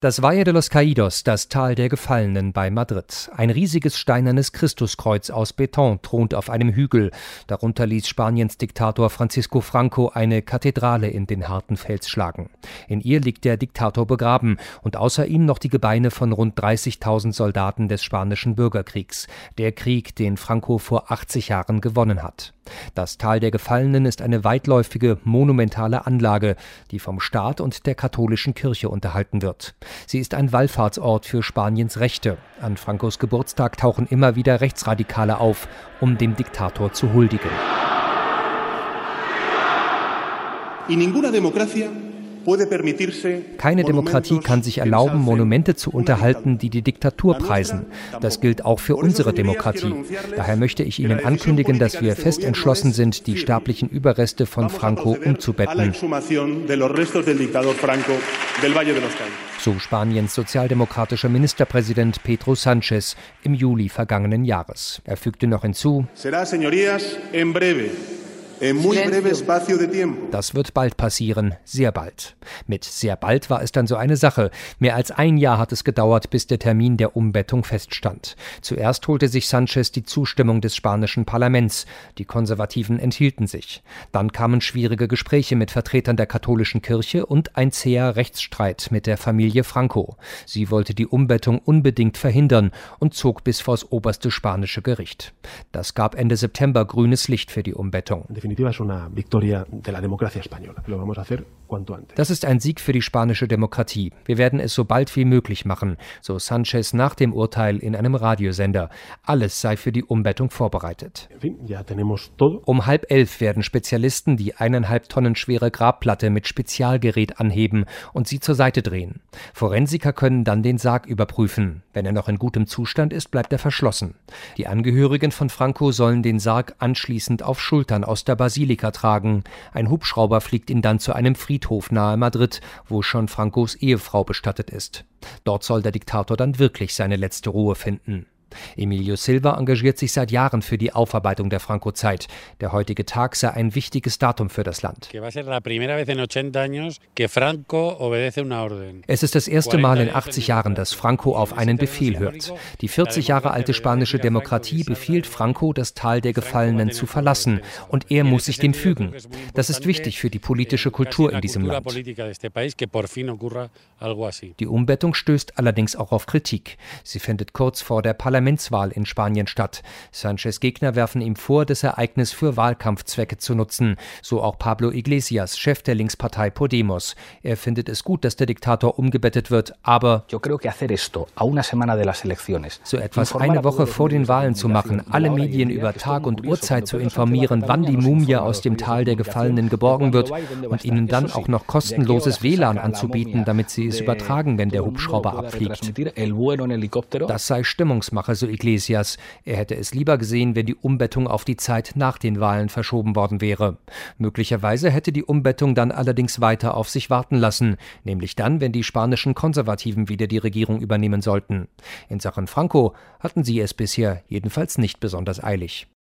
Das Valle de los Caídos, das Tal der Gefallenen bei Madrid. Ein riesiges steinernes Christuskreuz aus Beton thront auf einem Hügel. Darunter ließ Spaniens Diktator Francisco Franco eine Kathedrale in den harten Fels schlagen. In ihr liegt der Diktator begraben und außer ihm noch die Gebeine von rund 30.000 Soldaten des spanischen Bürgerkriegs. Der Krieg, den Franco vor 80 Jahren gewonnen hat. Das Tal der Gefallenen ist eine weitläufige, monumentale Anlage, die vom Staat und der katholischen Kirche unterhalten wird. Sie ist ein Wallfahrtsort für Spaniens Rechte. An Francos Geburtstag tauchen immer wieder Rechtsradikale auf, um dem Diktator zu huldigen. Keine Demokratie kann sich erlauben, Monumente zu unterhalten, die die Diktatur preisen. Das gilt auch für unsere Demokratie. Daher möchte ich Ihnen ankündigen, dass wir fest entschlossen sind, die sterblichen Überreste von Franco umzubetten. So Spaniens sozialdemokratischer Ministerpräsident Pedro Sánchez im Juli vergangenen Jahres. Er fügte noch hinzu: Das wird bald passieren, sehr bald. Mit sehr bald war es dann so eine Sache. Mehr als ein Jahr hat es gedauert, bis der Termin der Umbettung feststand. Zuerst holte sich Sánchez die Zustimmung des spanischen Parlaments. Die Konservativen enthielten sich. Dann kamen schwierige Gespräche mit Vertretern der katholischen Kirche und ein zäher Rechtsstreit mit der Familie Franco. Sie wollte die Umbettung unbedingt verhindern und zog bis vors oberste spanische Gericht. Das gab Ende September grünes Licht für die Umbettung. Das ist ein Sieg für die spanische Demokratie. Wir werden es so bald wie möglich machen, so Sánchez nach dem Urteil in einem Radiosender. Alles sei für die Umbettung vorbereitet. Um 10:30 werden Spezialisten die 1,5 Tonnen schwere Grabplatte mit Spezialgerät anheben und sie zur Seite drehen. Forensiker können dann den Sarg überprüfen. Wenn er noch in gutem Zustand ist, bleibt er verschlossen. Die Angehörigen von Franco sollen den Sarg anschließend auf Schultern aus der Basilika tragen. Ein Hubschrauber fliegt ihn dann zu einem Friedhof nahe Madrid, wo schon Francos Ehefrau bestattet ist. Dort soll der Diktator dann wirklich seine letzte Ruhe finden. Emilio Silva engagiert sich seit Jahren für die Aufarbeitung der Franco-Zeit. Der heutige Tag sei ein wichtiges Datum für das Land. Es ist das erste Mal in 80 Jahren, dass Franco auf einen Befehl hört. Die 40 Jahre alte spanische Demokratie befiehlt Franco, das Tal der Gefallenen zu verlassen. Und er muss sich dem fügen. Das ist wichtig für die politische Kultur in diesem Land. Die Umbettung stößt allerdings auch auf Kritik. Sie findet kurz vor der Parlamentswahl in Spanien statt. Sánchez Gegner werfen ihm vor, das Ereignis für Wahlkampfzwecke zu nutzen. So auch Pablo Iglesias, Chef der Linkspartei Podemos. Er findet es gut, dass der Diktator umgebettet wird, aber so etwas eine Woche vor den Wahlen zu machen, alle Medien über Tag und Uhrzeit zu informieren, wann die Mumie aus dem Tal der Gefallenen geborgen wird und ihnen dann auch noch kostenloses WLAN anzubieten, damit sie es übertragen, wenn der Hubschrauber abfliegt. Das sei Stimmungsmache, so Iglesias. Er hätte es lieber gesehen, wenn die Umbettung auf die Zeit nach den Wahlen verschoben worden wäre. Möglicherweise hätte die Umbettung dann allerdings weiter auf sich warten lassen, nämlich dann, wenn die spanischen Konservativen wieder die Regierung übernehmen sollten. In Sachen Franco hatten sie es bisher jedenfalls nicht besonders eilig.